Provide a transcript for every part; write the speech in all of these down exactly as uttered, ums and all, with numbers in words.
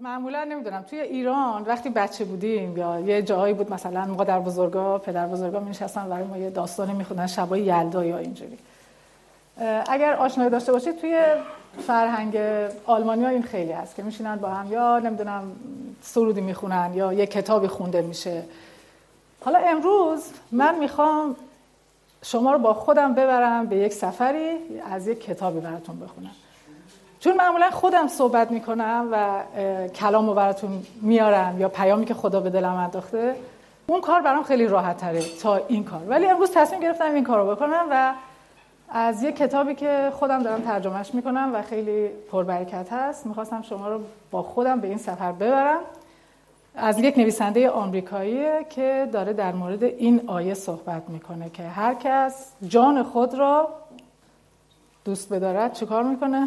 معمولا نمیدونم توی ایران وقتی بچه بودیم یا یه جایی بود مثلا مادر بزرگا پدر بزرگا می‌نشستن برای ما یه داستانی می‌خوندن شبای یلدا یا اینجوری. اگر آشنایی داشته باشید توی فرهنگ آلمانیا این خیلی هست که میشینن با هم یا نمیدونم سرودی میخونن یا یه کتابی خونده میشه. حالا امروز من میخوام شما رو با خودم ببرم به یک سفری از یک کتابی براتون بخونم. چون معمولا خودم صحبت میکنم و کلامو براتون میارم یا پیامی که خدا به دلم انداخته، اون کار برام خیلی راحت تره تا این کار. ولی امروز تصمیم گرفتم این کارو بکنم و از یک کتابی که خودم دارم ترجمهش میکنم و خیلی پربرکت هست میخواستم شما رو با خودم به این سفر ببرم. از یک نویسنده آمریکاییه که داره در مورد این آیه صحبت میکنه که هر کس جان خود را دوست بدارد چه کار میکنه؟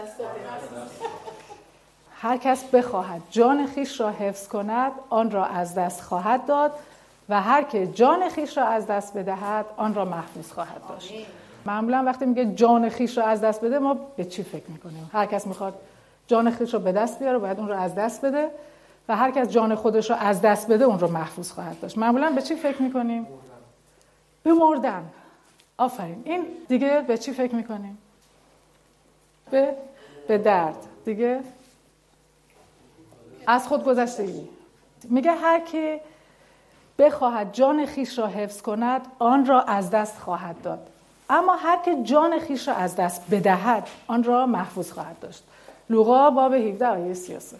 هر کس بخواهد جان خیش را حفظ کند آن را از دست خواهد داد و هر که جان خیش را از دست بدهد آن را محفوظ خواهد داشت. معمولا وقتی میگه جان خیش را از دست بده ما به چی فکر میکنیم؟ هر کس میخواد جان خیش را به دست بیاره باید اون را از دست بده و هر کس جان خودش را از دست بده اون را محفوظ خواهد داشت. معمولا به چی فکر میکنیم؟ به مردن. آفرین. این دیگه به چی فکر میکنیم؟ به به درد. دیگه از خود گذشتگی. میگه هر کی بخواهد جان خیش را حفظ کند آن را از دست خواهد داد، اما هر که جان خیش را از دست بدهد آن را محفوظ خواهد داشت. لوقا باب هفده آیه سی و سه.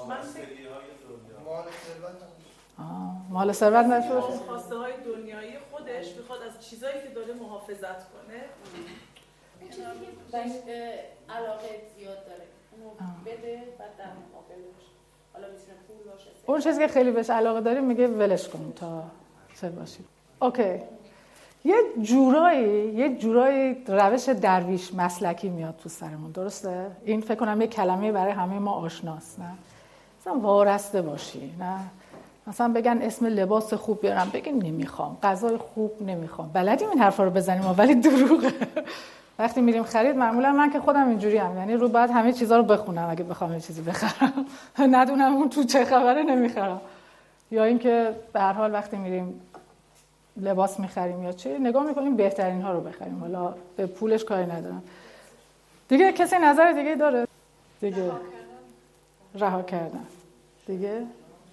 مال ثروت نشه باشه. خواسته های دنیایی خودش میخواد از چیزایی که داره محافظت کنه. اون چیزی که بهش علاقه زیاد داره اونو بده بعد در مقابلش حالا میتونه پول باشه. اون چیزی که خیلی بهش علاقه داری میگه ولش کن تا چه باشه. اوکی. یه جورایی یه جورایی روش درویش مسلکی میاد تو سرمون، درسته؟ این فکر کنم یه کلمه برای همه ما آشناست، نه؟ مثلا وارسته باشی، نه؟ مثلا بگن اسم لباس خوب بیارم بگیم نمیخوام، غذای خوب نمیخوام. بلدیم این حرفا رو بزنیم ولی دروغه. وقتی میریم خرید معمولا من که خودم اینجوری ام، یعنی رو بعد همه چیزا رو بخونم اگه بخوام یه چیزی بخرم ندونم اون تو چه خبره نمیخرم. یا اینکه به هر حال وقتی میریم لباس میخریم یا چی نگاه میکنیم بهترین ها رو بخریم، حالا به پولش کاری ندارم. دیگه کسی نظر دیگه داره؟ دیگه رها کردن. دیگه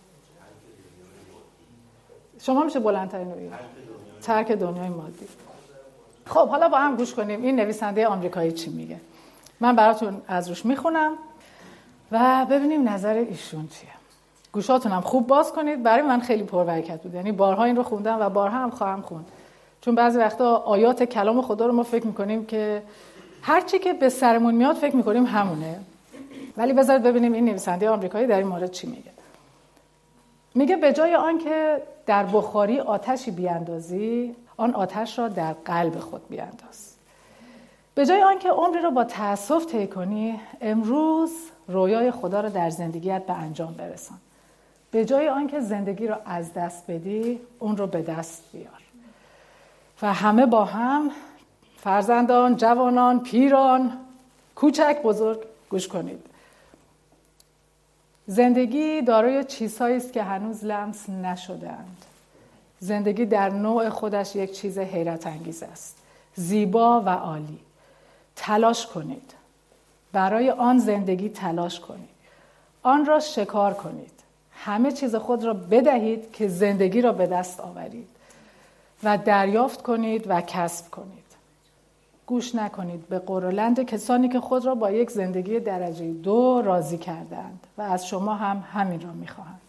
شما میشه بلندترین رو بگید. ترک دنیای مادی. خب حالا با هم گوش کنیم این نویسنده آمریکایی چی میگه. من براتون از روش میخونم و ببینیم نظر ایشون چیه. گوشاتونم خوب باز کنید، برای من خیلی پربرکت بود. یعنی بارها این رو خوندم و بارها هم خواهم خوند. چون بعضی وقتا آیات کلام خدا رو ما فکر میکنیم که هر چی که به سرمون میاد فکر میکنیم همونه. ولی بذارید ببینیم این نویسنده آمریکایی در این مورد چی میگه. میگه به جای آن که در بخاری آتشی بیاندازی، آن آتش را در قلب خود بیانداز. به جای آن که عمری را با تأسف طی کنی، امروز رویای خدا را در زندگیت به انجام برسان. به جای آن که زندگی را از دست بدی، اون رو به دست بیار. و همه با هم، فرزندان، جوانان، پیران، کوچک، بزرگ، گوش کنید. زندگی دارای چیزهایی است که هنوز لمس نشده‌اند. زندگی در نوع خودش یک چیز حیرت انگیز است. زیبا و عالی. تلاش کنید. برای آن زندگی تلاش کنید. آن را شکار کنید. همه چیز خود را بدهید که زندگی را به دست آورید و دریافت کنید و کسب کنید. گوش نکنید به قرولند کسانی که خود را با یک زندگی درجه دو راضی کردند و از شما هم همین را می‌خواهند.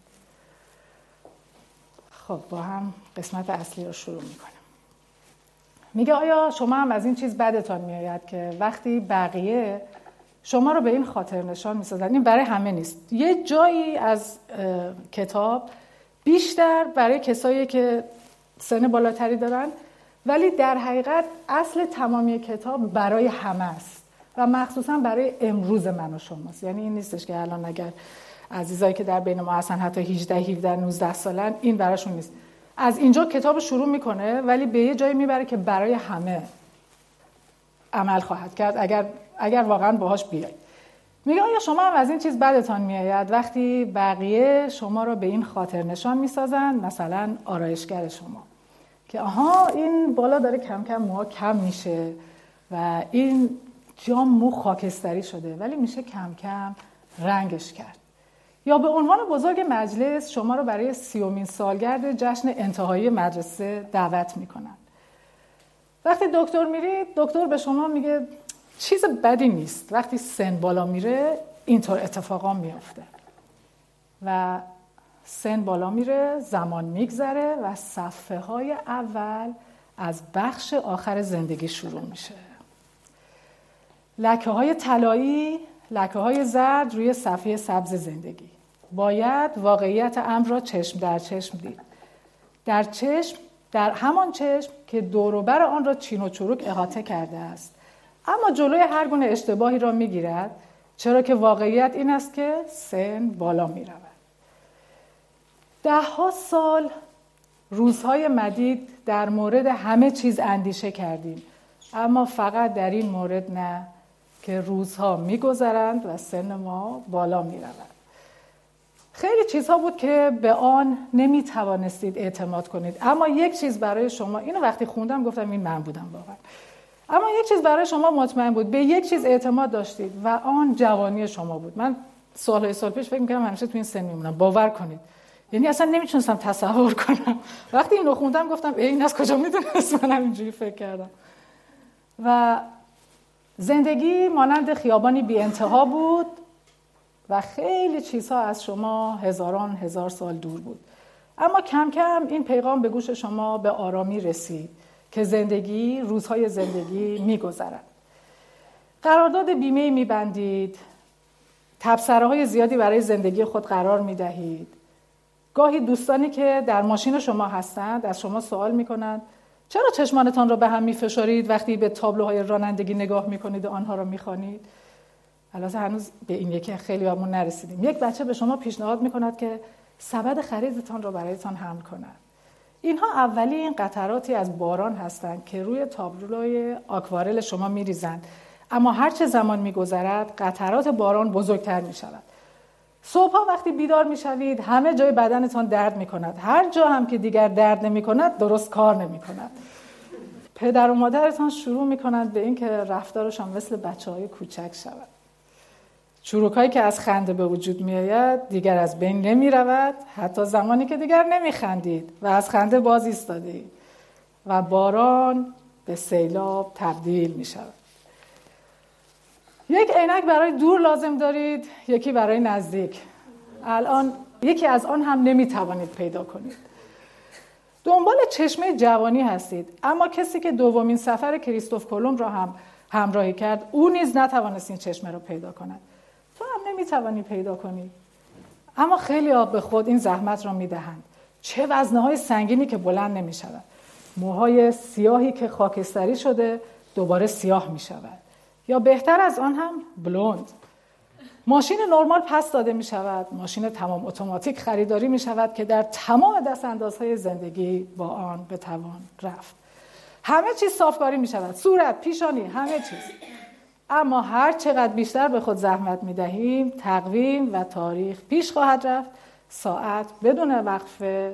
خب با هم قسمت اصلی رو شروع می‌کنیم. میگه آیا شما هم از این چیز بدتان میآید که وقتی بقیه شما رو به این خاطر نشان می‌سازند؟ این برای همه نیست. یه جایی از کتاب بیشتر برای کسایی که سن بالاتری دارن، ولی در حقیقت اصل تمامی کتاب برای همه است و مخصوصا برای امروز من و شماست. یعنی این نیستش که الان اگر عزیزایی که در بین ما هستن حتی هجده هفده نوزده سالن این براشون نیست. از اینجا کتاب شروع میکنه ولی به یه جایی میبره که برای همه عمل خواهد کرد اگر اگر واقعا باهاش بیاید. میگه آیا شما هم از این چیز بدتان میآید وقتی بقیه شما رو به این خاطر نشان میسازن، مثلا آرایشگر شما، که آها این بالا داره کم کم موها کم میشه و این جام مو خاکستری شده ولی میشه کم کم رنگش کرد. یا به عنوان بزرگ مجلس شما رو برای سیومین سالگرد جشن انتهایی مدرسه دعوت میکنن. وقتی دکتر میرید دکتر به شما میگه چیز بدی نیست، وقتی سن بالا میره اینطور اتفاقا میفته و سن بالا میره، زمان میگذره و صفحه های اول از بخش آخر زندگی شروع میشه. لکه های طلایی، لکه های زرد روی صفحه سبز زندگی. باید واقعیت امر را چشم در چشم دید. در چشم، در همان چشم که دور و بر آن را چین و چروک احاطه کرده است، اما جلوی هر گونه اشتباهی را میگیرد، چرا که واقعیت این است که سن بالا میرود. ده ها سال روزهای مدید در مورد همه چیز اندیشه کردیم، اما فقط در این مورد نه که روزها میگذرند و سن ما بالا میرود. خیلی چیزها بود که به آن نمیتوانستید اعتماد کنید، اما یک چیز برای شما، اینو وقتی خوندم گفتم این من بودم واقعا، اما یک چیز برای شما مطمئن بود، به یک چیز اعتماد داشتید و آن جوانی شما بود. من سالهای سال پیش فکر می‌کردم همیشه تو این سن میمونم، باور کنید، یعنی اصلا نمیتونستم تصور کنم. وقتی اینو خوندم گفتم این از کجا میدونست من همینجوری فکر کردم. و زندگی مانند خیابانی بی انتها بود و خیلی چیزها از شما هزاران هزار سال دور بود، اما کم کم این پیغام به گوش شما به آرامی رسید که زندگی، روزهای زندگی میگذرد. قرارداد بیمه میبندید، تبصره‌های زیادی برای زندگی خود قرار میدهید. گاهی دوستانی که در ماشین شما هستند از شما سوال میکنند چرا چشمانتان را به هم میفشارید وقتی به تابلوهای رانندگی نگاه میکنید و آنها را میخوانید؟ البته هنوز به این یکی خیلی همون نرسیدیم. یک بچه به شما پیشنهاد میکند که سبد خریدتان را برایتان حمل کند. اینها اولین قطراتی از باران هستند که روی تابلوی آکوارل شما میریزند، اما هر چه زمان میگذرد قطرات باران بزرگتر میشود. صبحا وقتی بیدار میشوید همه جای بدنتان درد میکند، هر جا هم که دیگر درد نمیکند درست کار نمیکند. پدر و مادرتان شروع میکنند به این که رفتارشان مثل بچه‌های کوچک شود. چروکایی که از خنده به وجود میآید دیگر از بین نمی رود، حتی زمانی که دیگر نمی خندید و از خنده باز ایستادید و باران به سیلاب تبدیل می شود. یک عینک برای دور لازم دارید، یکی برای نزدیک. الان یکی از آن هم نمی توانید پیدا کنید. دنبال چشمه جوانی هستید، اما کسی که دومین سفر کریستوف کلمب را هم همراهی کرد، او نیز نتوانست این چشمه را پیدا کند. تو هم نمیتوانی پیدا کنی. اما خیلی ها به خود این زحمت را میدهند. چه وزنه‌های سنگینی که بلند نمیشود. موهای سیاهی که خاکستری شده دوباره سیاه میشود. یا بهتر از آن هم بلوند. ماشین نرمال پس داده میشود. ماشین تمام اتوماتیک خریداری میشود که در تمام دستاندازهای زندگی با آن بتوان رفت. همه چیز صافکاری میشود. صورت، پیشانی، همه چیز. اما هر چقدر بیشتر به خود زحمت میدهیم تقویم و تاریخ پیش خواهد رفت، ساعت بدون وقفه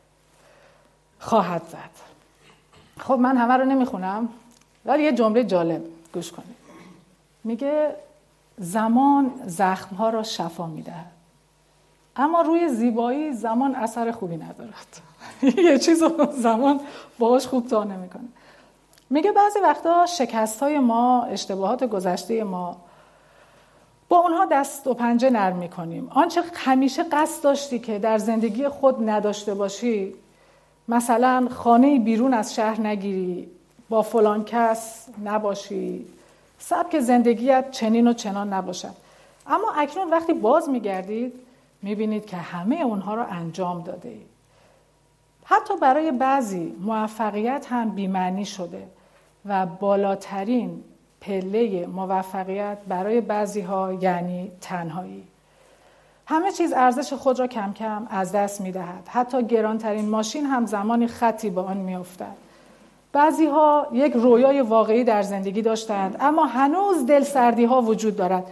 خواهد زد. خب من همه رو نمیخونم ولی یه جمله جالب گوش کنید. میگه زمان زخمها را شفا میدهد، اما روی زیبایی زمان اثر خوبی ندارد. یه چیز رو زمان باهاش خوب تا نمیکنه. میگه بعضی وقتا شکست‌های ما، اشتباهات گذشته ما، با اونها دست و پنجه نرم می‌کنیم. آنچه همیشه قصد داشتی که در زندگی خود نداشته باشی، مثلا خانه بیرون از شهر نگیری، با فلان کس نباشی، سبک زندگیت چنین و چنان نباشد، اما اکنون وقتی باز می‌گردید می‌بینید که همه اونها را انجام داده‌اید. حتی برای بعضی موفقیت هم بی‌معنی شده و بالاترین پله موفقیت برای بعضی ها یعنی تنهایی. همه چیز ارزش خود را کم کم از دست می دهد. حتی گرانترین ماشین هم زمانی خطی به آن می افتد. بعضی ها یک رویای واقعی در زندگی داشتند، اما هنوز دلسردی ها وجود دارد،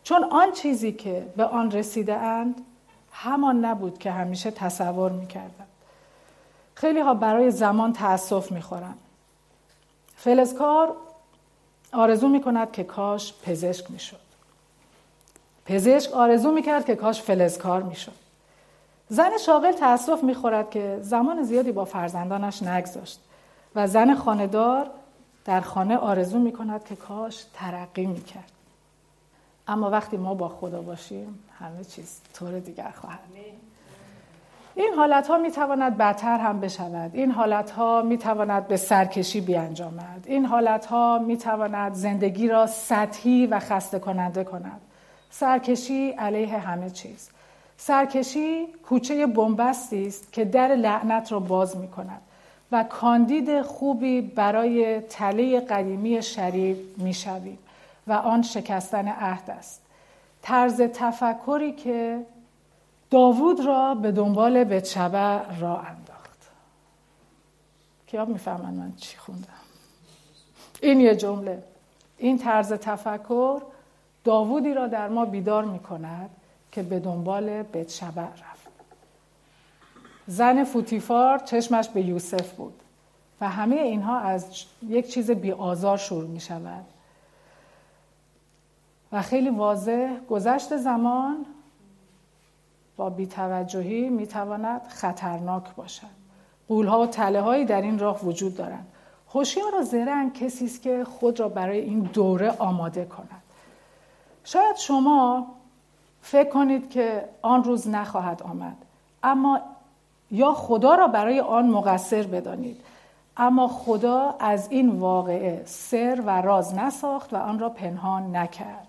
چون آن چیزی که به آن رسیده اند همان نبود که همیشه تصور می‌کردند. خیلی ها برای زمان تأسف می‌خورند. فلزکار آرزو می‌کند که کاش پزشک می‌شد. پزشک آرزو می‌کرد که کاش فلزکار می‌شد. زن شاغل تأسف می‌خورد که زمان زیادی با فرزندانش نگذاشت و زن خانه‌دار در خانه آرزو می‌کند که کاش ترقی می‌کرد. اما وقتی ما با خدا باشیم همه چیز طور دیگر خواهد. این حالت‌ها می‌تواند بدتر هم بشود. این حالت‌ها می‌تواند به سرکشی بیانجامد. این حالت‌ها می‌تواند زندگی را سطحی و خسته کننده کند. سرکشی علیه همه چیز. سرکشی کوچه بنبستی است که در لعنت را باز می‌کند و کاندید خوبی برای تله قدیمی شریر می‌شویم و آن شکستن عهد است. طرز تفکری که داوود را به دنبال بتشبع را انداخت. کیا میفهمن من چی خوندم؟ این یه جمله. این طرز تفکر داوودی را در ما بیدار می‌کند که به دنبال بتشبع رفت. زن فوتیفار چشمش به یوسف بود و همه اینها از یک چیز بی‌آزار شروع می‌شود. و خیلی واضح گذشت زمان با بی‌توجهی می‌تواند خطرناک باشد. غول‌ها و تله‌هایی در این راه وجود دارند. هوشیار و زرنگ کسی است که خود را برای این دوره آماده کند. شاید شما فکر کنید که آن روز نخواهد آمد، اما یا خدا را برای آن مقصر بدانید، اما خدا از این واقعه سر و راز نساخت و آن را پنهان نکرد.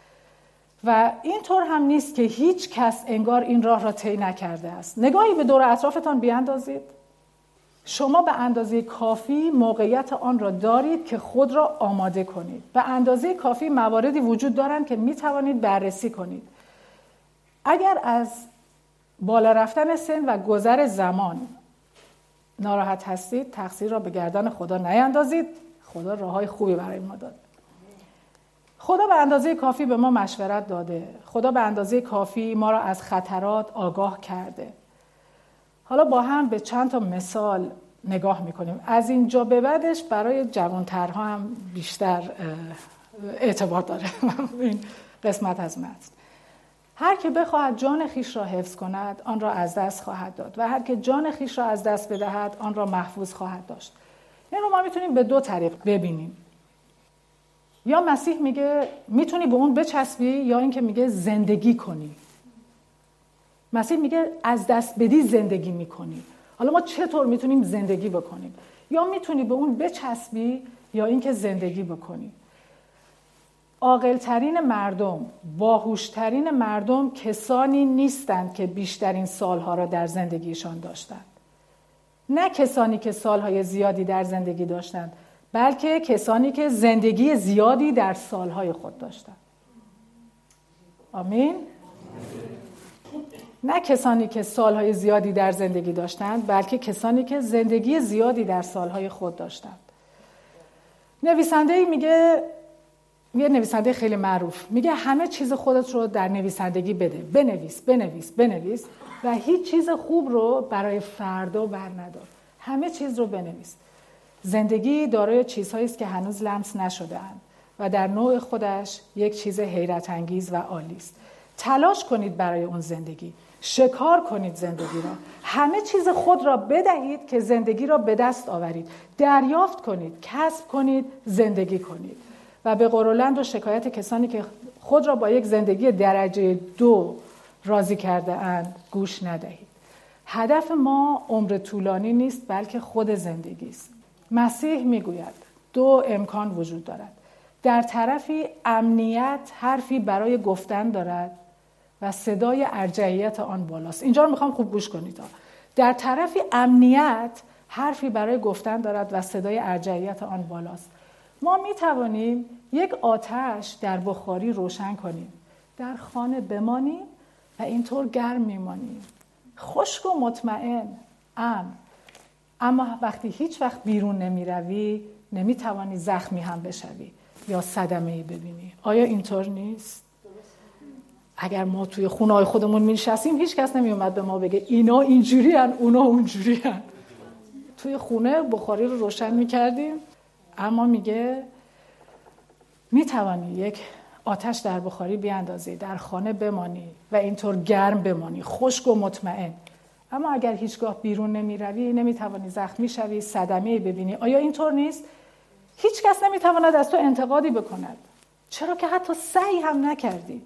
و اینطور هم نیست که هیچ کس انگار این راه را طی نکرده است. نگاهی به دور اطرافتان بیاندازید. شما به اندازه کافی موقعیت آن را دارید که خود را آماده کنید. به اندازه کافی مواردی وجود دارند که می توانید بررسی کنید. اگر از بالا رفتن سن و گذر زمان ناراحت هستید، تقصیر را به گردن خدا نیندازید. خدا راههای خوبی برای ما داده. خدا به اندازه کافی به ما مشورت داده. خدا به اندازه کافی ما را از خطرات آگاه کرده. حالا با هم به چند تا مثال نگاه میکنیم. از اینجا به بعدش برای جوانترها هم بیشتر اعتبار داره این قسمت از متن. هر که بخواهد جان خیش را حفظ کند آن را از دست خواهد داد و هر که جان خیش را از دست بدهد آن را محفوظ خواهد داشت. این رو ما میتونیم به دو طریق ببینیم. یا مسیح میگه میتونی به اون بچسبی، یا اینکه میگه زندگی کنی. مسیح میگه از دست بدی زندگی میکنی. حالا ما چطور میتونیم زندگی بکنیم؟ یا میتونی به اون بچسبی یا اینکه زندگی بکنی. عاقل‌ترین مردم، باهوش‌ترین مردم کسانی نیستند که بیشترین سالها را در زندگیشان داشتند. نه کسانی که سالهای زیادی در زندگی داشتند، بلکه کسانی که زندگی زیادی در سالهای خود داشتند. آمین؟ نه کسانی که سالهای زیادی در زندگی داشتند، بلکه کسانی که زندگی زیادی در سالهای خود داشتند. نویسنده‌ای میگه، یه نویسنده خیلی معروف، میگه همه چیز خودت رو در نویسندگی بده. بنویس، بنویس، بنویس و هیچ چیز خوب رو برای فردا بر ندار. همه چیز رو بنویس. زندگی دارای چیزهایی است که هنوز لمس نشده‌اند و در نوع خودش یک چیز حیرت انگیز و عالی است. تلاش کنید برای اون زندگی. شکار کنید زندگی را. همه چیز خود را بدهید که زندگی را به دست آورید. دریافت کنید، کسب کنید، زندگی کنید. و به قرولند و شکایت کسانی که خود را با یک زندگی درجه دو راضی کرده اند گوش ندهید. هدف ما عمر طولانی نیست، بلکه خود زندگی است. مسیح میگوید دو امکان وجود دارد. در طرفی امنیت حرفی برای گفتن دارد و صدای ارجحیت آن بالاست. اینجا رو میخوام خوب گوش کنید. در طرفی امنیت حرفی برای گفتن دارد و صدای ارجحیت آن بالاست. ما میتوانیم یک آتش در بخاری روشن کنیم، در خانه بمانیم و اینطور گرم میمانیم، خشک و مطمئن، امن. اما وقتی هیچ وقت بیرون نمی روی نمی توانی زخمی هم بشوی یا صدمه‌ای ببینی. آیا اینطور نیست؟ اگر ما توی خونه‌های خودمون می‌نشستیم هیچ کس نمی‌اومد به ما بگه اینا اینجوری ان اونا اونجوری ان. توی خونه بخاری رو روشن می‌کردیم، اما میگه می‌توانی یک آتش در بخاری بیاندازی، در خانه بمانی و اینطور گرم بمانی، خشک و مطمئن. اما اگر هیچگاه بیرون نمی‌روی نمی‌توانی زخمی شوی، صدمه‌ای ببینی. آیا اینطور نیست؟ هیچ کس نمی‌تواند از تو انتقادی بکند، چرا که حتی سعی هم نکردی.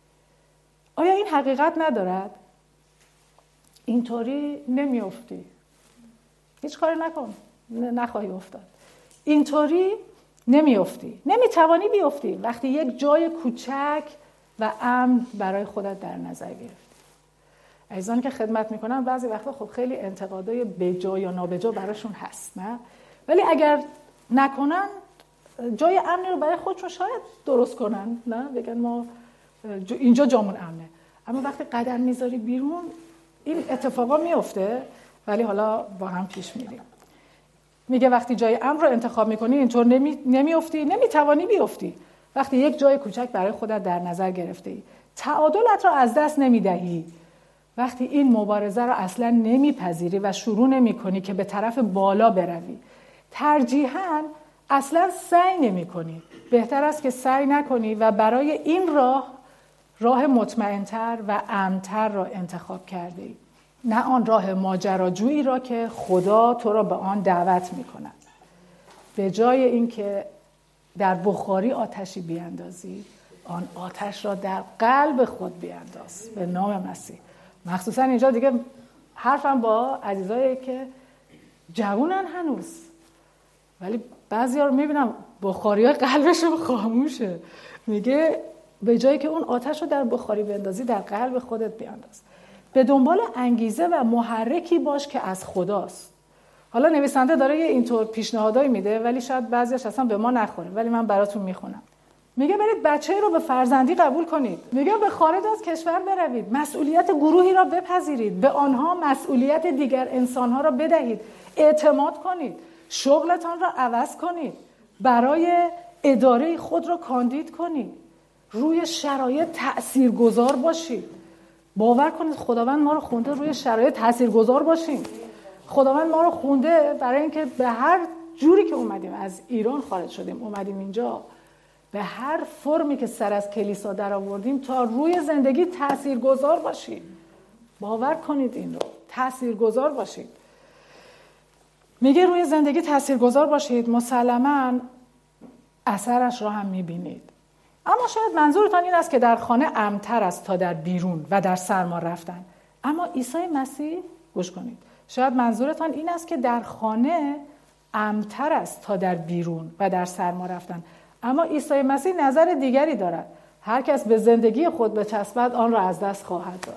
آیا این حقیقت ندارد؟ اینطوری نمی‌افتی. هیچ کاری نکن، نخواهی افتاد. اینطوری نمی‌افتی. نمی‌توانی بیفتی وقتی یک جای کوچک و امن برای خودت در نظر گرفتی. عزیزانی که خدمت میکنن بعضی وقتا خب خیلی انتقادای بجا یا نابجا براشون هست، نه؟ ولی اگر نکنن جای امنی رو برای خودشون شاید درست کنن، نه؟ بگن ما اینجا جامون امنه. اما وقتی قدم میذاری بیرون این اتفاقا میفته، ولی حالا با هم پیش میریم. میگه وقتی جای امن رو انتخاب میکنی اینطور نمی... نمیافتی، نمیتوانی بیفتی وقتی یک جای کوچک برای خودت در نظر گرفتی. تعادلت رو از دست نمیدهی وقتی این مبارزه رو اصلا نمیپذیری و شروع نمیکنی که به طرف بالا بروی. ترجیحاً اصلا سعی نمیکنی. بهتر است که سعی نکنی و برای این راه راه مطمئن‌تر و امن‌تر را انتخاب کرده ای. نه آن راه ماجراجویی را که خدا تو را به آن دعوت میکند. به جای اینکه در بخاری آتشی بیاندازی، آن آتش را در قلب خود بیانداز به نام مسیح. مخصوصا اینجا دیگه حرفم با عزیزایی که جوونن هنوز، ولی بعضیا رو میبینم بخاریای قلبشون خاموشه. میگه به جایی که اون آتش رو در بخاری بیاندازی در قلب خودت بیانداز. به دنبال انگیزه و محرکی باش که از خداست. حالا نویسنده داره یه اینطور پیشنهادایی میده، ولی شاید بعضیش اصلا به ما نخوره، ولی من براتون میخونم. میگه برید بچه‌ای رو به فرزندی قبول کنید. میگه به خارج از کشور بروید، مسئولیت گروهی را بپذیرید، به آنها مسئولیت دیگر انسانها را بدهید، اعتماد کنید، شغلتان را عوض کنید، برای اداره خود را کاندید کنید، روی شرایط تاثیرگذار باشید. باور کنید خداوند ما رو خونده روی شرایط تاثیرگذار باشیم. خداوند ما رو خونده برای اینکه به هر جوری که اومدیم، از ایران خارج شدیم اومدیم اینجا، به هر فرمی که سر از کلیسا در آوردیم تا روی زندگی تاثیرگذار باشید. باور کنید این رو، تاثیرگذار باشید. میگه روی زندگی تاثیرگذار باشید، مسلماً اثرش را هم میبینید. اما شاید منظورتان این است که در خانه امن‌تر است تا در بیرون و در سرما رفتن. اما عیسی مسیح، گوش کنید، شاید منظورتان این است که در خانه امن‌تر است تا در بیرون و در سرما رفتن. اما عیسی مسیح نظر دیگری دارد. هر کس به زندگی خود بچسبد آن را از دست خواهد داد.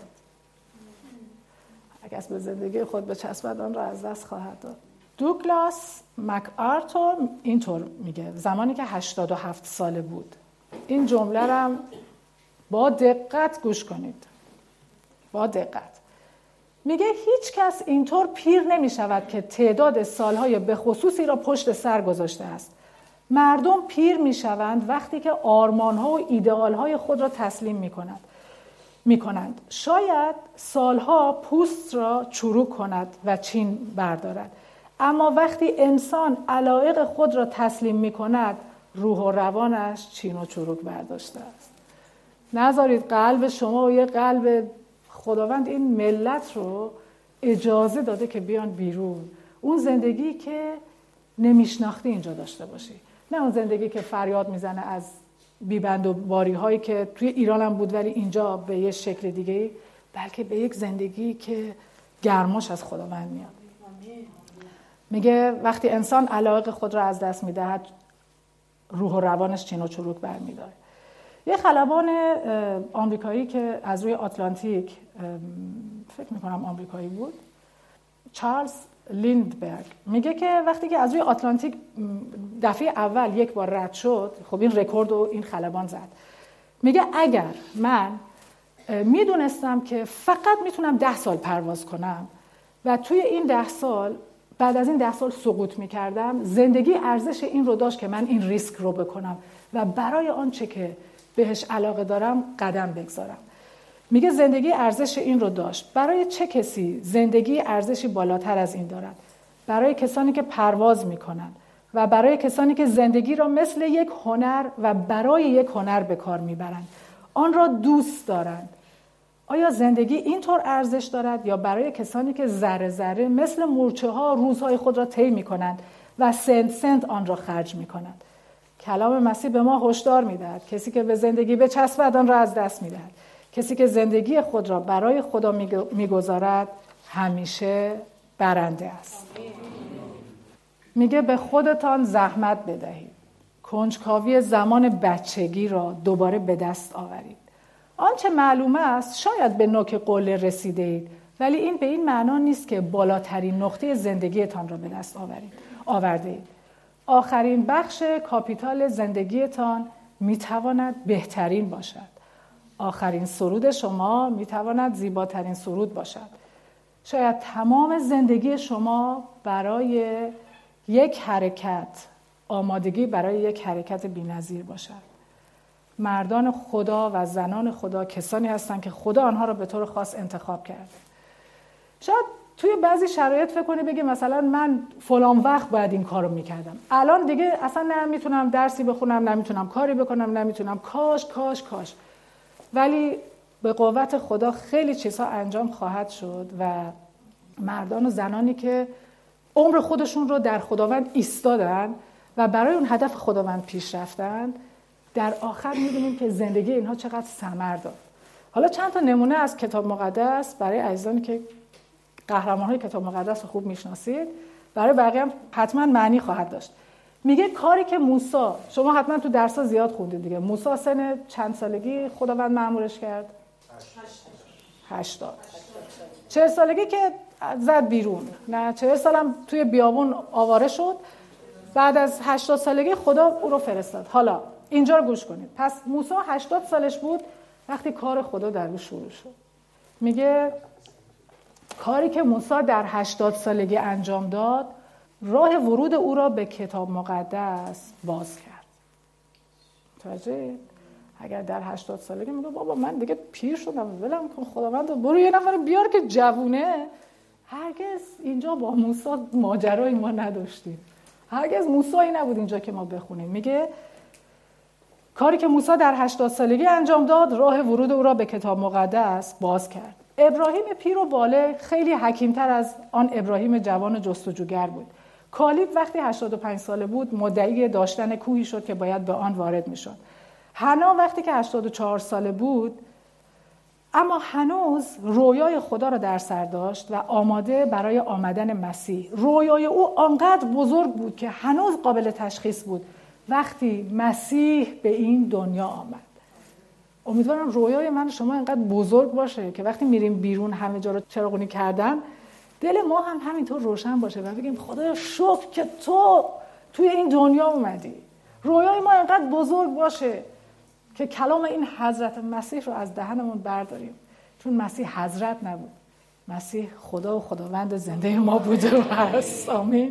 هر کس به زندگی خود بچسبد آن را از دست خواهد داد. دوگلاس مک‌آرتور اینطور میگه، زمانی که هشتاد و هفت ساله بود. این جمله را با دقت گوش کنید. با دقت. میگه هیچ کس اینطور پیر نمی شود که تعداد سالهای به خصوصی را پشت سر گذاشته است. مردم پیر می شوند وقتی که آرمانها و ایدئالهای خود را تسلیم می کنند. می کنند. شاید سالها پوست را چروک کند و چین بردارد. اما وقتی انسان علایق خود را تسلیم می کند، روح و روانش چین و چروک برداشته است. نذارید قلب شما و یه قلب خداوند این ملت رو اجازه داده که بیان بیرون. اون زندگی که نمیشناختی اینجا داشته باشی. نه اون زندگی که فریاد میزنه از بیبند و باری هایی که توی ایران هم بود ولی اینجا به یه شکل دیگه، بلکه به یک زندگی که گرماش از خداوند میاد. میگه وقتی انسان علایق خود را از دست میدهد، روح و روانش چین و چروک برمیداره. یه خلبان آمریکایی که از روی آتلانتیک، فکر میکنم آمریکایی بود، چارلز لیندبرگ، میگه که وقتی که از روی آتلانتیک دفعه اول یک بار رد شد، خب این رکورد رو این خلبان زد. میگه اگر من میدونستم که فقط میتونم ده سال پرواز کنم و توی این ده سال بعد از این ده سال سقوط میکردم، زندگی ارزش این رو داشت که من این ریسک رو بکنم و برای آنچه که بهش علاقه دارم قدم بگذارم. میگه زندگی ارزش این رو داشت. برای چه کسی زندگی ارزشی بالاتر از این دارد؟ برای کسانی که پرواز میکنند و برای کسانی که زندگی را مثل یک هنر و برای یک هنر به کار میبرند، آن را دوست دارند. آیا زندگی اینطور ارزش دارد یا برای کسانی که ذره ذره مثل مورچه ها روزهای خود را طی میکنند و سنت سنت آن را خرج میکنند؟ کلام مسیح به ما هشدار میدهد کسی که به زندگی بچسبد آن را از دست میدهد. کسی که زندگی خود را برای خدا میگذارد همیشه برنده است. میگه به خودتان زحمت بدهید. کنجکاوی زمان بچگی را دوباره به دست آورید. آنچه معلوم است شاید به نوک قله رسیده اید، ولی این به این معنا نیست که بالاترین نقطه زندگیتان را به دست آورید آورده اید. آخرین بخش کاپیتال زندگیتان میتواند بهترین باشد. آخرین سرود شما میتواند زیباترین سرود باشد. شاید تمام زندگی شما برای یک حرکت، آمادگی برای یک حرکت بی‌نظیر باشد. مردان خدا و زنان خدا کسانی هستند که خدا آنها را به طور خاص انتخاب کرده. شاید توی بعضی شرایط فکر کنی بگی مثلا من فلان وقت باید این کارو میکردم، الان دیگه اصلا نمیتونم درسی بخونم، نمیتونم کاری بکنم، نمیتونم، کاش کاش کاش. ولی به قوت خدا خیلی چیزها انجام خواهد شد و مردان و زنانی که عمر خودشون رو در خداوند ایستادن و برای اون هدف خداوند پیش رفتن، در آخر می‌بینیم که زندگی اینها چقدر ثمر داد. حالا چند تا نمونه از کتاب مقدس برای عزیزانی که قهرمان‌های کتاب مقدس رو خوب میشناسید، برای بقیه هم حتما معنی خواهد داشت. میگه کاری که موسی، شما حتما تو درس‌ها زیاد خوندید دیگه، موسی سن چند سالگی خداوند مأمورش کرد؟ هشتاد. چهل سالگی که زد بیرون، نه چهل سالم توی بیابون آواره شد. بعد از هشتاد سالگی خدا او رو فرستاد. حالا اینجا رو گوش کنید. پس موسی هشتاد سالش بود وقتی کار خدا در او شروع شد. میگه کاری که موسی در هشتاد سالگی انجام داد، راه ورود او را به کتاب مقدس باز کرد. توجه؟ اگر در هشتاد سالگی میگه بابا من دیگه پیر شدم، ولم کن خداوند، برو یه نفر بیار که جوونه، هرگز اینجا با موسی ماجرایی ما نداشتیم. هرگز موسی نبود اینجا که ما بخونیم. میگه کاری که موسی در هشتاد سالگی انجام داد، راه ورود او را به کتاب مقدس باز کرد. ابراهیم پیر و بالغ خیلی حکیمتر از آن ابراهیم جوان جستجوگر بود. کالیب وقتی هشتاد و پنج ساله بود مدعی داشتن کوهی شد که باید به آن وارد میشد. حنا وقتی که هشتاد و چهار ساله بود اما هنوز رویای خدا را در سر داشت و آماده برای آمدن مسیح. رویای او آنقدر بزرگ بود که هنوز قابل تشخیص بود وقتی مسیح به این دنیا آمد. امیدوارم رویای من شما اینقدر بزرگ باشه که وقتی میریم بیرون همه جا رو چراغونی کردن، دل ما هم همینطور روشن باشه و بگیم خدایا شکر که تو توی این دنیا اومدی. رویای ما اینقدر بزرگ باشه که کلام این حضرت مسیح رو از دهنمون برداریم، چون مسیح حضرت نبود، مسیح خدا و خداوند زنده ما بوده و هست. آمین.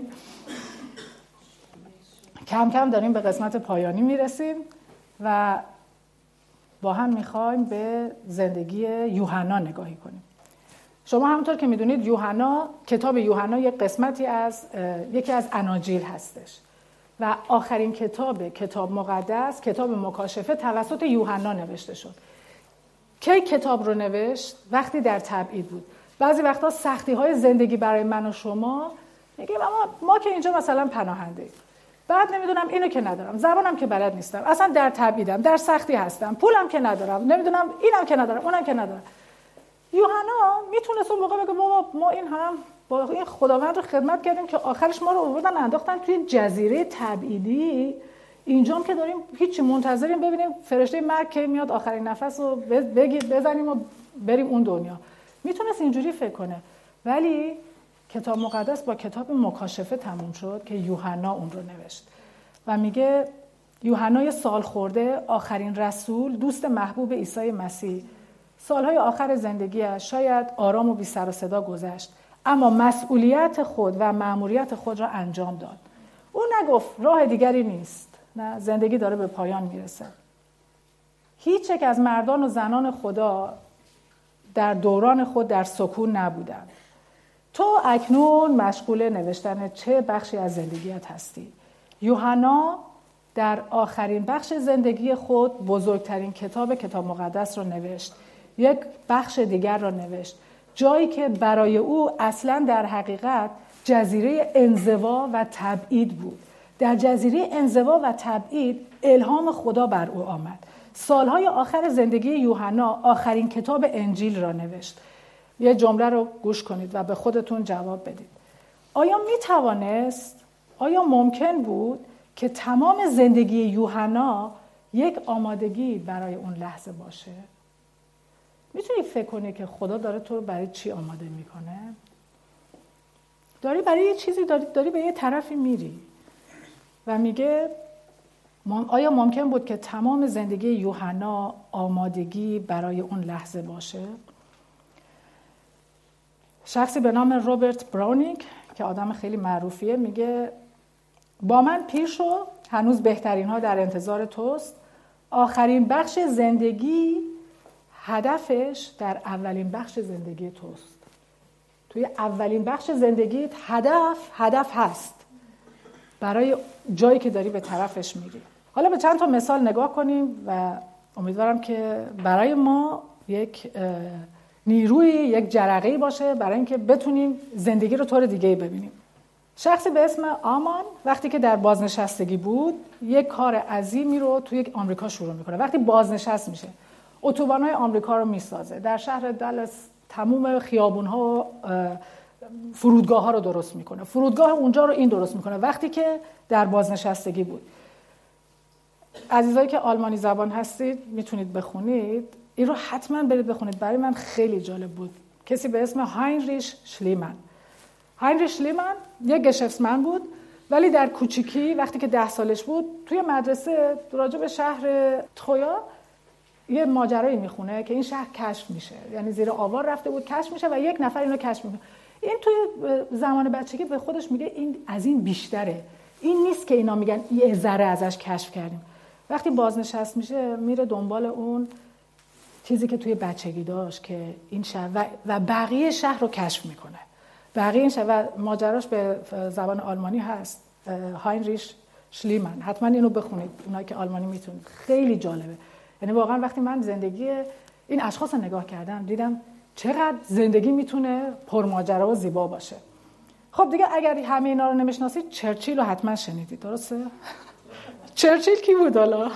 کم کم داریم به قسمت پایانی میرسیم و با هم میخوایم به زندگی یوحنا نگاهی کنیم. شما همونطور که میدونید یوحنا، کتاب یوحنا یک قسمتی از یکی از اناجیل هستش و آخرین کتاب کتاب مقدس، کتاب مکاشفه توسط یوحنا نوشته شد. کی کتاب رو نوشت؟ وقتی در تبعید بود. بعضی وقتا سختی‌های زندگی برای من و شما میگیم اما ما که اینجا مثلا پناهنده، بعد نمیدونم اینو که ندارم، زبانم که بلد نیستم، اصلا در تبعیدم، در سختی هستم، پولم که ندارم، نمیدونم اینم که ندارم، اونم که ندارم. یوحنا میتونست اون موقع بگه بابا ما این هم با این خداوند رو خدمت کردیم که آخرش ما رو آوردن انداختن توی جزیره تبعیدی، اینجام که داریم هیچی منتظریم ببینیم فرشته مرگ کی میاد آخرین نفس رو بگید بزنیم و بریم اون دنیا. میتونست اینجوری فکر کنه، ولی کتاب مقدس با کتاب مکاشفه تموم شد که یوحنا اون رو نوشت و میگه یوحنا سال خورده، آخرین رسول، دوست محبوب عیسی مسیح، سالهای آخر زندگیش شاید آرام و بی سر و صدا گذشت، اما مسئولیت خود و مأموریت خود را انجام داد. او نگفت راه دیگری نیست، نه، زندگی داره به پایان میرسه. هیچ یک از مردان و زنان خدا در دوران خود در سکون نبودند. تو اکنون مشغول نوشتن چه بخشی از زندگیت هستی؟ یوحنا در آخرین بخش زندگی خود بزرگترین کتاب کتاب مقدس رو نوشت. یک بخش دیگر رو نوشت. جایی که برای او اصلا در حقیقت جزیره انزوا و تبعید بود. در جزیره انزوا و تبعید الهام خدا بر او آمد. سالهای آخر زندگی یوحنا آخرین کتاب انجیل را نوشت. یه جمله رو گوش کنید و به خودتون جواب بدید. آیا می توانست، آیا ممکن بود که تمام زندگی یوحنا یک آمادگی برای اون لحظه باشه؟ میتونی فکر کنی که خدا داره تو رو برای چی آماده میکنه؟ داری برای یه چیزی داری, داری به یه طرفی میری و میگه آیا ممکن بود که تمام زندگی یوحنا آمادگی برای اون لحظه باشه؟ شخصی به نام روبرت براونینگ که آدم خیلی معروفیه میگه با من پیر شو، هنوز بهترین ها در انتظار توست. آخرین بخش زندگی هدفش در اولین بخش زندگی توست. توی اولین بخش زندگیت هدف هدف هست برای جایی که داری به طرفش میری. حالا به چند تا مثال نگاه کنیم و امیدوارم که برای ما یک نیروی، یک جرقه‌ای باشه برای اینکه بتونیم زندگی رو طور دیگه‌ای ببینیم. شخصی به اسم آمان وقتی که در بازنشستگی بود یک کار عظیمی رو توی آمریکا شروع میکنه. وقتی بازنشست میشه اتوبان‌های آمریکا رو میسازه. در شهر دالاس تمام خیابون‌ها و فرودگاه‌ها رو درست میکنه. فرودگاه اونجا رو این درست میکنه وقتی که در بازنشستگی بود. عزیزایی که آلمانی زبان هستید میتونید بخونید. این رو حتما برید بخونید. برای من خیلی جالب بود. کسی به اسم هاینریش شلیمن. هاینریش شلیمن یک گشفسمن بود ولی در کوچیکی وقتی که ده سالش بود توی مدرسه راجع به شهر ترویا یه ماجرایی میخونه که این شهر کشف میشه. یعنی زیر آوار رفته بود کشف میشه و یک نفر اینو کشف میکنه. این توی زمان بچگی به خودش میگه این از این بیشتره. این نیست که اینا میگن یه ذره ازش کشف کردیم. وقتی بازنشست میشه میره دنبال اون چیزی که توی بچگی داشت که این شهر و, و بقیه شهر رو کشف میکنه. بقیه این شهر و ماجراش به زبان آلمانی هست. هاینریش شلیمن. حتما اینو بخونید. اونایی که آلمانی میتونید. خیلی جالبه. یعنی واقعا وقتی من زندگی این اشخاص رو نگاه کردم دیدم چقدر زندگی میتونه پرماجرا و زیبا باشه. خب دیگه اگر همه اینا رو نمیشناسید چرچیل رو حتما شنیدید. درسته؟ چرچیل کی بود حالا؟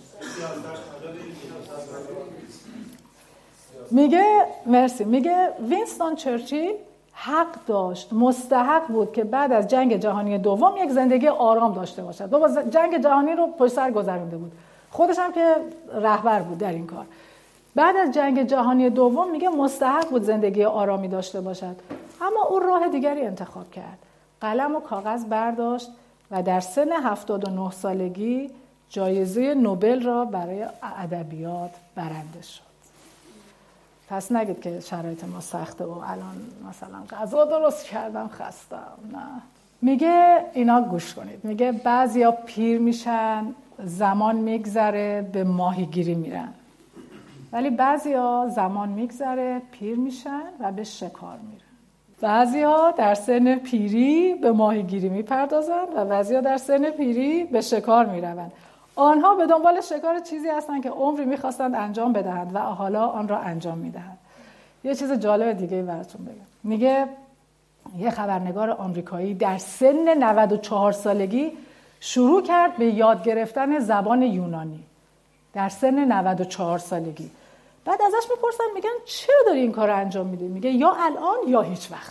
میگه مرسی میگه وینستون چرچیل حق داشت، مستحق بود که بعد از جنگ جهانی دوم یک زندگی آرام داشته باشد. بابا جنگ جهانی رو پشت سر گذرونده بود. خودش هم که رهبر بود در این کار. بعد از جنگ جهانی دوم میگه مستحق بود زندگی آرامی داشته باشد. اما او راه دیگری انتخاب کرد. قلم و کاغذ برداشت و در سن هفتاد و نه سالگی جایزه نوبل را برای ادبیات برنده شد. پس نگید که شرایط ما سخته و الان مثلا غذا درست کردم خستم. نه. میگه اینا گوش کنید. میگه بعضیا پیر میشن، زمان میگذره، به ماهیگیری میرن. ولی بعضیا زمان میگذره، پیر میشن و به شکار میرن. بعضیا در سن پیری به ماهیگیری میپردازن و بعضیا در سن پیری به شکار میروند. آنها به دنبال شکار چیزی هستند که عمری میخواستند انجام بدهند و حالا آن را انجام میدهند. یه چیز جالب دیگه براتون بگم. میگه یه خبرنگار آمریکایی در سن نود و چهار سالگی شروع کرد به یاد گرفتن زبان یونانی. در سن نود و چهار سالگی. بعد ازش میپرسن میگن چرا داری این کار رو انجام میدی؟ میگه یا الان یا هیچ وقت.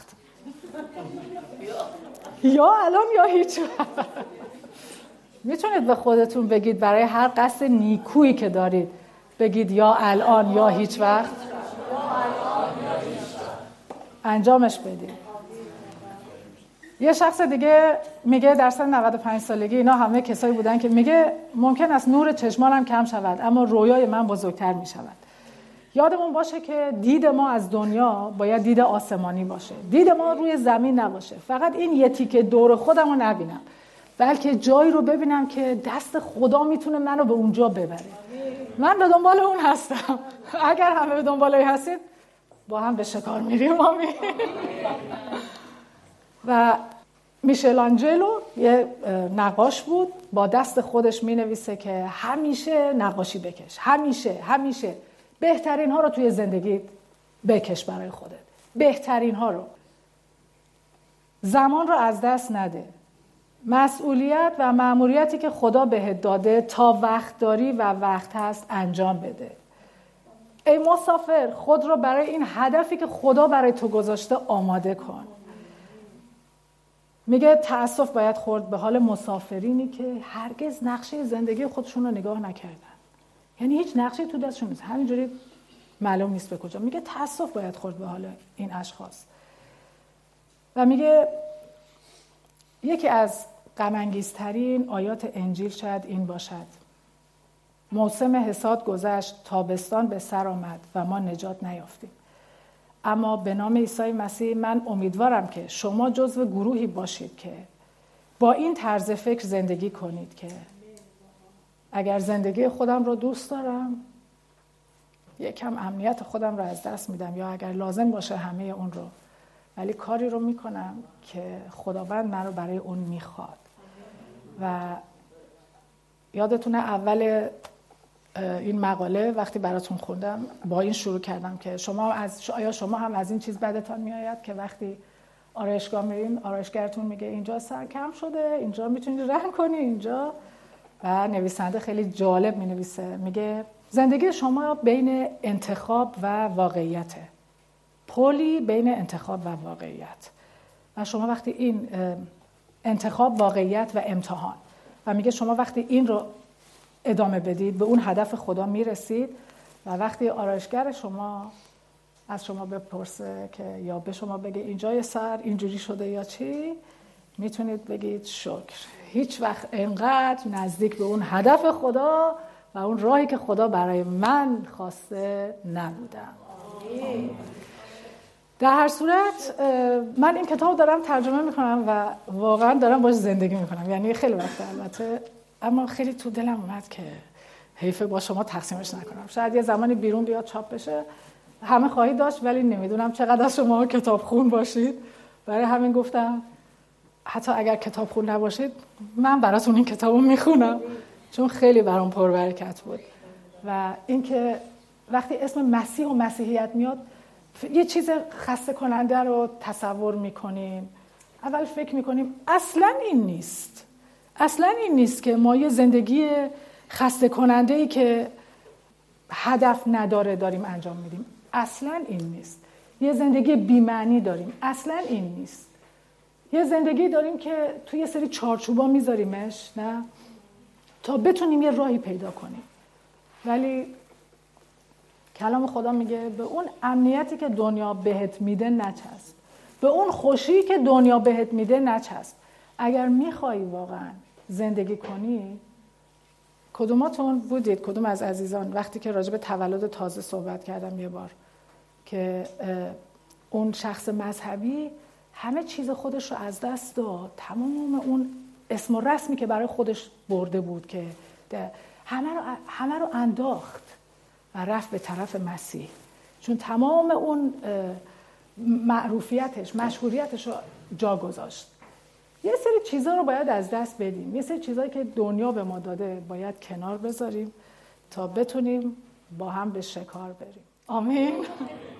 یا الان یا هیچ وقت. میتونید به خودتون بگید برای هر قصد نیکویی که دارید بگید یا الان یا هیچ وقت. انجامش بدید. یه شخص دیگه میگه در سن نود و پنج سالگی اینا همه کسایی بودن که میگه ممکن است نور چشمانم کم شود اما رویای من بزرگتر میشود. یادمون باشه که دید ما از دنیا باید دید آسمانی باشه. دید ما روی زمین نباشه. فقط این یه تیکه دور خودم رو نبینم. بلکه جایی رو ببینم که دست خدا میتونه منو به اونجا ببره. من به دنبال اون هستم. اگر همه به دنبال این هستید با هم به شکار میریم. آمین. و میشلانجلو یه نقاش بود، با دست خودش مینویسه که همیشه نقاشی بکش، همیشه همیشه بهترین ها رو توی زندگی بکش برای خودت، بهترین ها رو. زمان رو از دست نده. مسئولیت و مأموریتی که خدا بهت داده تا وقت داری و وقت هست انجام بده. ای مسافر، خود رو برای این هدفی که خدا برای تو گذاشته آماده کن. میگه تأسف باید خورد به حال مسافرینی که هرگز نقشه زندگی خودشون رو نگاه نکردن. یعنی هیچ نقشه تو دستشون نیست، همینجوری معلوم نیست به کجا. میگه تأسف باید خورد به حال این اشخاص. و میگه یکی از غم‌انگیزترین آیات انجیل شاید این باشد: موسم حصاد گذشت، تابستان به سر آمد و ما نجات نیافتیم. اما به نام عیسی مسیح من امیدوارم که شما جزو گروهی باشید که با این طرز فکر زندگی کنید که اگر زندگی خودم رو دوست دارم، یکم امنیت خودم رو از دست میدم، یا اگر لازم باشه همه اون رو، ولی کاری رو میکنم که خداوند من رو برای اون میخواد. و یادتونه اول این مقاله وقتی براتون خوندم با این شروع کردم که شما از آیا شما هم از این چیز بدتان میآید که وقتی آرایشگاه میرین آرایشگرتون میگه اینجا سر کم شده، اینجا میتونید رنگ کنی، اینجا. و نویسنده خیلی جالب مینویسه، میگه زندگی شما بین انتخاب و واقعیته، پلی بین انتخاب و واقعیت. و شما وقتی این انتخاب، واقعیت و امتحان، و میگه شما وقتی این رو ادامه بدید به اون هدف خدا میرسید. و وقتی آرایشگر شما از شما بپرسه که یا به شما بگه اینجای سر اینجوری شده یا چی، میتونید بگید شکر، هیچ وقت انقدر نزدیک به اون هدف خدا و اون راهی که خدا برای من خواسته نبودم. در هر صورت من این کتاب دارم ترجمه میکنم و واقعا دارم باش زندگی میکنم، یعنی خیلی وقت البته، اما خیلی تو دلم اومد که حیفه با شما تقسیمش نکنم. شاید یه زمانی بیرون بیاد چاپ بشه، همه خواهید داشت، ولی نمیدونم چقدر از شما کتاب خون باشید. برای همین گفتم حتی اگر کتاب خون نباشید من براتون این کتابو میخونم، چون خیلی برام پربرکت بود. و اینکه وقتی اسم مسیح و مسیحیت میاد یه چیز خسته کننده رو تصور میکنیم. اول فکر میکنیم اصلا این نیست، اصلا این نیست که ما یه زندگی خسته کننده‌ای که هدف نداره داریم انجام میدیم. اصلا این نیست. یه زندگی بی‌معنی داریم. اصلا این نیست. یه زندگی داریم که توی یه سری چارچوبا میذاریمش، نه، تا بتونیم یه راهی پیدا کنیم. ولی کلام خدا میگه به اون امنیتی که دنیا بهت میده نچسب، به اون خوشی که دنیا بهت میده نچسب. اگر میخوایی واقعا زندگی کنی، کدوماتون بودید، کدوم از عزیزان وقتی که راجع به تولد تازه صحبت کردم یه بار، که اون شخص مذهبی همه چیز خودش رو از دست داد، تمام اون اسم و رسمی که برای خودش برده بود که همه رو, همه رو انداخت و رفت به طرف مسیح، چون تمام اون معروفیتش، مشهوریتش رو جا گذاشت. یه سری چیزا رو باید از دست بدیم، یه سری چیزایی که دنیا به ما داده باید کنار بذاریم تا بتونیم با هم به شکار بریم. آمین.